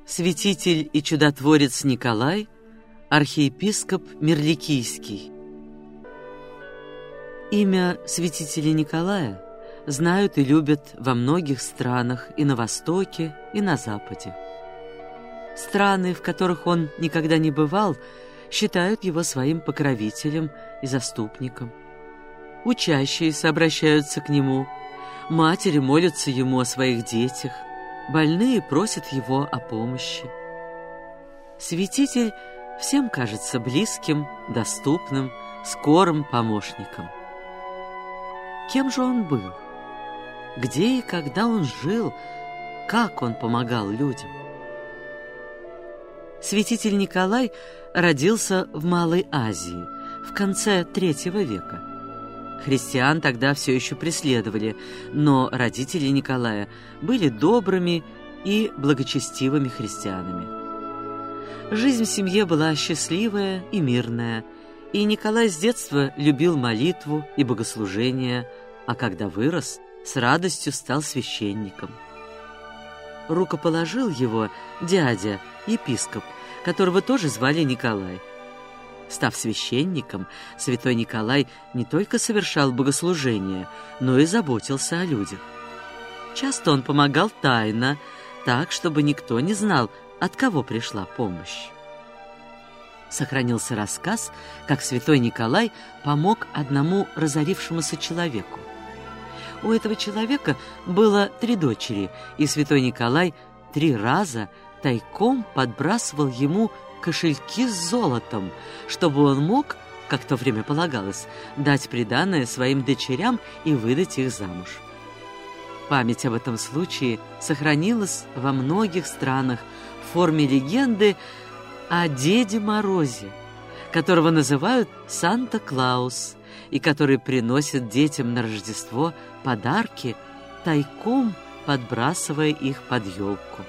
Святитель и чудотворец Николай, архиепископ Мирликийский. Имя святителя Николая знают и любят во многих странах и на Востоке, и на Западе. Страны, в которых он никогда не бывал, считают его своим покровителем и заступником. Учащиеся обращаются к нему, матери молятся ему о своих детях, больные просят его о помощи. Святитель всем кажется близким, доступным, скорым помощником. Кем же он был? Где и когда он жил? Как он помогал людям? Святитель Николай родился в Малой Азии в конце III века. Христиан тогда все еще преследовали, но родители Николая были добрыми и благочестивыми христианами. Жизнь в семье была счастливая и мирная, и Николай с детства любил молитву и богослужение, а когда вырос, с радостью стал священником. Рукоположил его дядя, епископ, которого тоже звали Николай. Став священником, святой Николай не только совершал богослужения, но и заботился о людях. Часто он помогал тайно, так, чтобы никто не знал, от кого пришла помощь. Сохранился рассказ, как святой Николай помог одному разорившемуся человеку. У этого человека было 3 дочери, и святой Николай 3 раза тайком подбрасывал ему кошельки с золотом, чтобы он мог, как в то время полагалось, дать приданое своим дочерям и выдать их замуж. Память об этом случае сохранилась во многих странах в форме легенды о Деде Морозе, которого называют Санта-Клаус, и который приносит детям на Рождество подарки, тайком подбрасывая их под елку.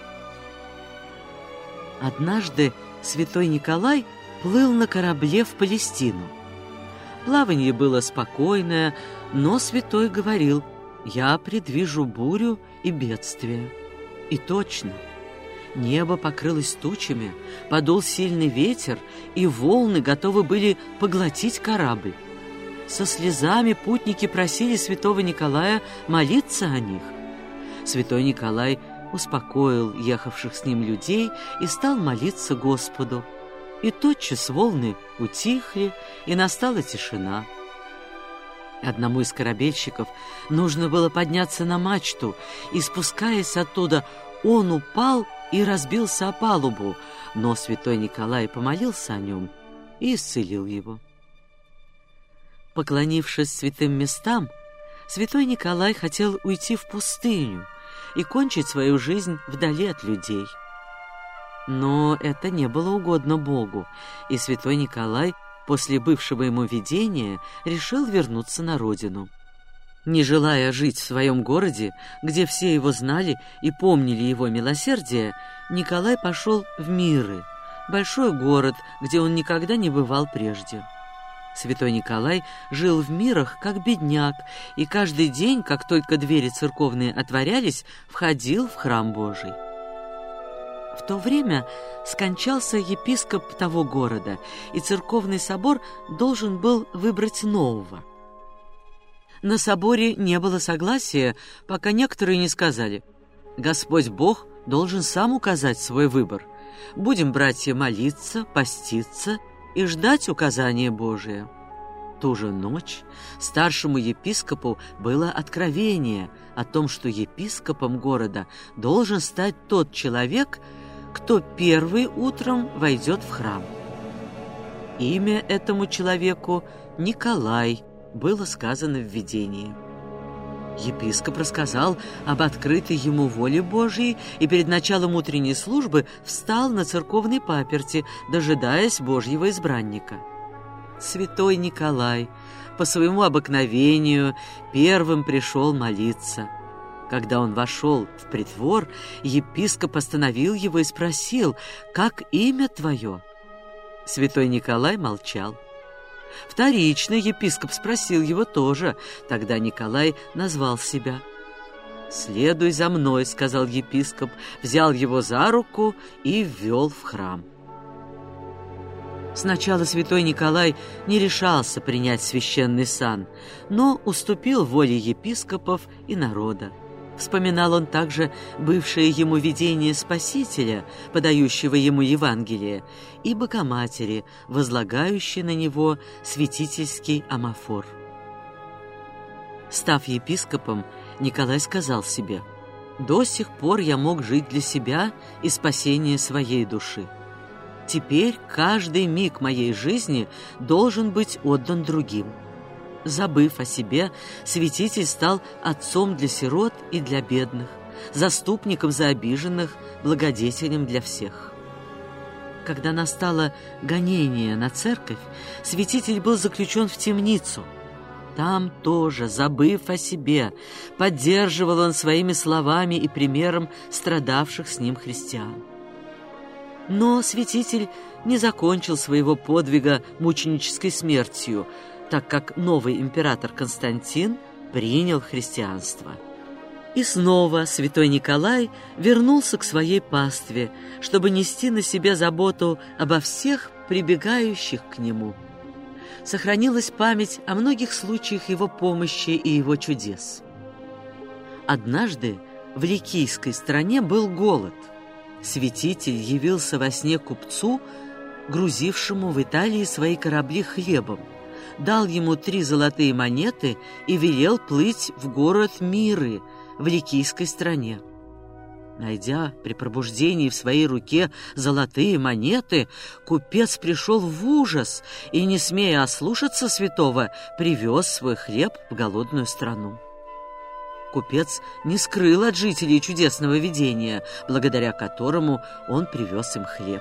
Однажды святой Николай плыл на корабле в Палестину. Плавание было спокойное, но святой говорил: «Я предвижу бурю и бедствие». И точно. Небо покрылось тучами, подул сильный ветер, и волны готовы были поглотить корабль. Со слезами путники просили святого Николая молиться о них. Святой Николай успокоил ехавших с ним людей и стал молиться Господу. И тотчас волны утихли, и настала тишина. Одному из корабельщиков нужно было подняться на мачту, и, спускаясь оттуда, он упал и разбился о палубу, но святой Николай помолился о нем и исцелил его. Поклонившись святым местам, святой Николай хотел уйти в пустыню и кончить свою жизнь вдали от людей. Но это не было угодно Богу, и святой Николай после бывшего ему видения решил вернуться на родину. Не желая жить в своем городе, где все его знали и помнили его милосердие, Николай пошел в Миры, большой город, где он никогда не бывал прежде. Святой Николай жил в Мирах как бедняк, и каждый день, как только двери церковные отворялись, входил в храм Божий. В то время скончался епископ того города, и церковный собор должен был выбрать нового. На соборе не было согласия, пока некоторые не сказали: «Господь Бог должен сам указать свой выбор. Будем, братья, молиться, поститься и ждать указания Божия». Ту же ночь старшему епископу было откровение о том, что епископом города должен стать тот человек, кто первый утром войдет в храм. Имя этому человеку Николай было сказано в видении. Епископ рассказал об открытой ему воле Божьей и перед началом утренней службы встал на церковной паперти, дожидаясь Божьего избранника. Святой Николай по своему обыкновению первым пришел молиться. Когда он вошел в притвор, епископ остановил его и спросил: «Как имя твое?» Святой Николай молчал. Вторично епископ спросил его тоже. Тогда Николай назвал себя. «Следуй за мной», — сказал епископ, взял его за руку и ввел в храм. Сначала святой Николай не решался принять священный сан, но уступил воле епископов и народа. Вспоминал он также бывшее ему видение Спасителя, подающего ему Евангелие, и Богоматери, возлагающей на него святительский амафор. Став епископом, Николай сказал себе: «До сих пор я мог жить для себя и спасения своей души. Теперь каждый миг моей жизни должен быть отдан другим». Забыв о себе, святитель стал отцом для сирот и для бедных, заступником за обиженных, благодетелем для всех. Когда настало гонение на церковь, святитель был заключен в темницу. Там тоже, забыв о себе, поддерживал он своими словами и примером страдавших с ним христиан. Но святитель не закончил своего подвига мученической смертью, так как новый император Константин принял христианство. И снова святой Николай вернулся к своей пастве, чтобы нести на себе заботу обо всех прибегающих к нему. Сохранилась память о многих случаях его помощи и его чудес. Однажды в Ликийской стране был голод. Святитель явился во сне купцу, грузившему в Италии свои корабли хлебом, дал ему 3 золотые монеты и велел плыть в город Миры в Ликийской стране. Найдя при пробуждении в своей руке золотые монеты, купец пришел в ужас и, не смея ослушаться святого, привез свой хлеб в голодную страну. Купец не скрыл от жителей чудесного видения, благодаря которому он привез им хлеб.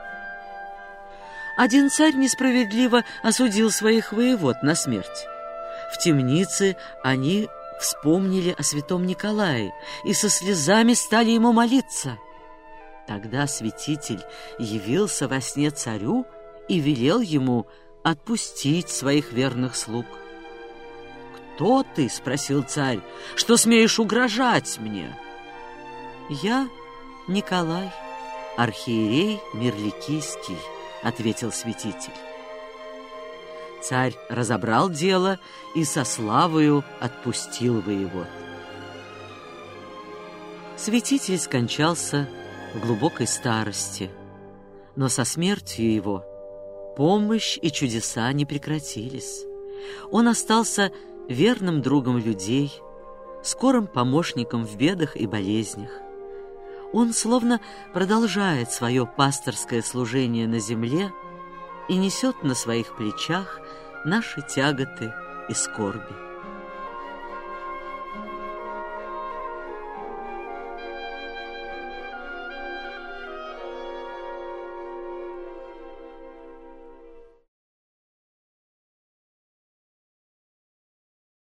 Один царь несправедливо осудил своих воевод на смерть. В темнице они вспомнили о святом Николае и со слезами стали ему молиться. Тогда святитель явился во сне царю и велел ему отпустить своих верных слуг. «Кто ты?» — спросил царь. «Что смеешь угрожать мне?» «Я Николай, архиерей Мирликийский», — ответил святитель. Царь разобрал дело и со славою отпустил воевод. Святитель скончался в глубокой старости, но со смертью его помощь и чудеса не прекратились. Он остался верным другом людей, скорым помощником в бедах и болезнях. Он словно продолжает свое пасторское служение на земле и несет на своих плечах наши тяготы и скорби.